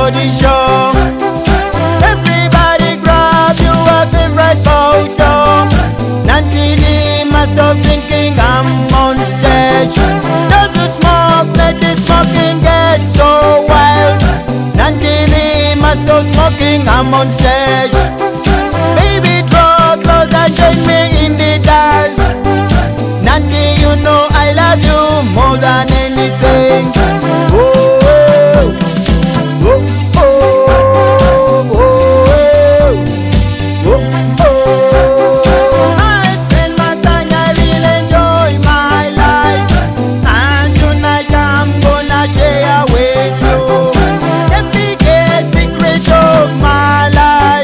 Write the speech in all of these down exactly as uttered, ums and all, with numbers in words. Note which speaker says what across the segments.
Speaker 1: for the show. Everybody grab your favorite photo. Nanti Lee must stop drinking, I'm on stage. Does the smoke, let the smoking get so wild. Nanti Lee must stop smoking, I'm on stage. Baby, draw close and join me in the dance. Nanti, you know I love you more than anything. Oh, oh, oh, oh, oh, oh. I spend my time, I really enjoy my life. And tonight I'm gonna share with you the biggest secret of my life.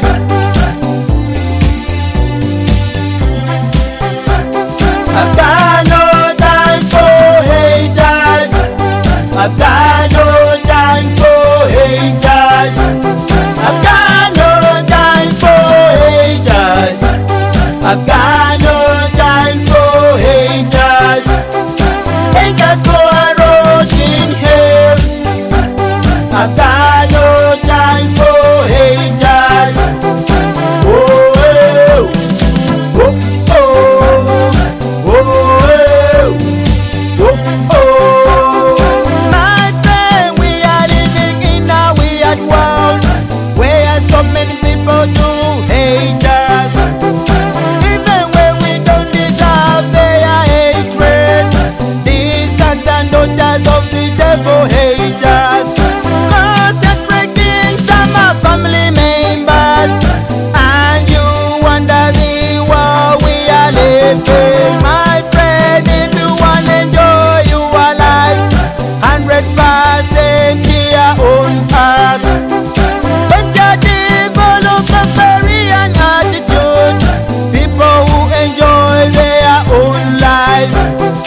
Speaker 1: I've got no time for haters. I've got no time for haters. I've got no time for haters. I've got no time for haters. Haters go a road in hell. I've got no time for haters. Oh, oh, oh, oh, oh, oh, oh. My friend, we are living in a weird world where so many people do hate us. Even when we don't deserve their hatred, the sons and daughters of the devil hate us. Concentrating some are family members, and you wonder the world we are living. My friend, if you want to enjoy your life, hundred percent here on earth. Better develop a Korean attitude. People who enjoy their own life.